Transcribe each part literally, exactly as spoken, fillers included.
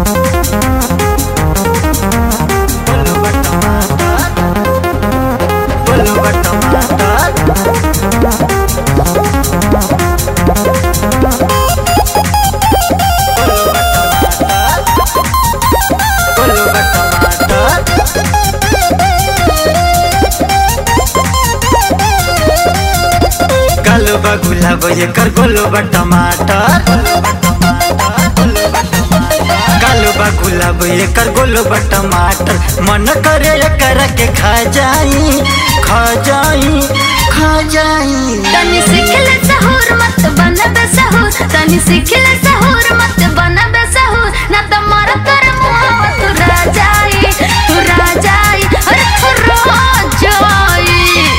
गोलबा गुलाब एकर गोलबा टमाटर गोलबा गुलाब एकर गोलबा टमाटर मन करे एकर के खा जाई खा जाई खा जाई। तनी सीखले सहूर मत बनबे सहूर, तनी सीखले सहूर मत बनबे सहूर, ना त मार कर मुहावा तू रह जाई तू रह जाई अरे तू रह जाई।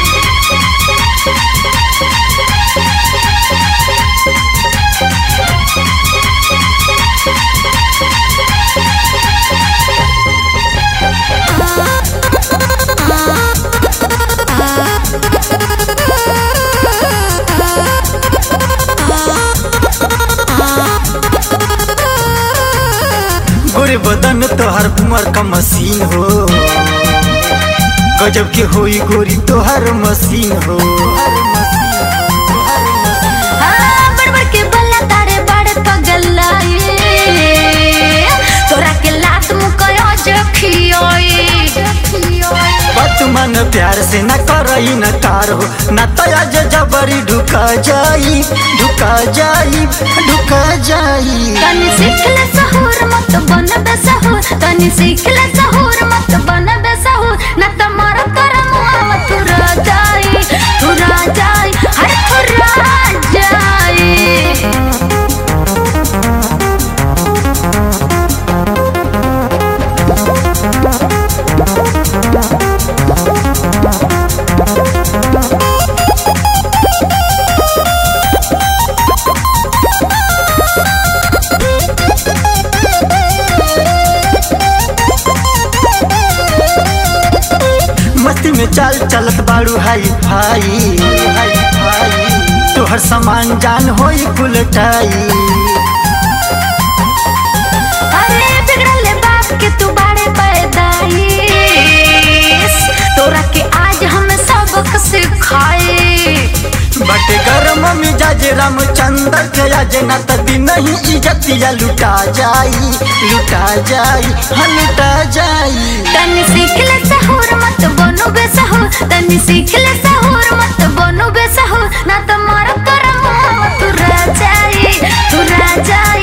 गोरे बदन तोहर उमर का मसीन हो, गजब के होई गोरी तोहर मसीन हो। हाँ, बड़ बड़ के बल्ला तारे बड़े पगलाई, तोरा के लात मुकयो जखियोई। बात मन प्यार से न करई न कार हो, न तया जबरी ढुका जाई ढुका जाई ढुका जाई। तनी सीखले सहूर मत बनबे सहूर, तनी सीखले सहूर मत बनबे सहूर, ना त मार कर मुहावा तू रह जाई तू रह जाई हर तू रह जाई। मस्ती में चाल चलत बाड़ू हाई भाई हाई भाई, तोहर सामान जान होई कुलटाई। अरे बिगड़ले बाप के तू बाड़े पैदाइश, तोरा के आज हम सबक सिखाए। बटे गरम मिजाज रामचंद्र के आज न त दिन ही इज्जतिया लुटा जाई लुटा जाई हाँ लुटा जाई। तनी सीखले सहूर मत बनो बेसहूर, तनी सीखले सहूर मत बनो बेसहूर, ना त मार कर मुहावा तू रह जाई तू रह जाई।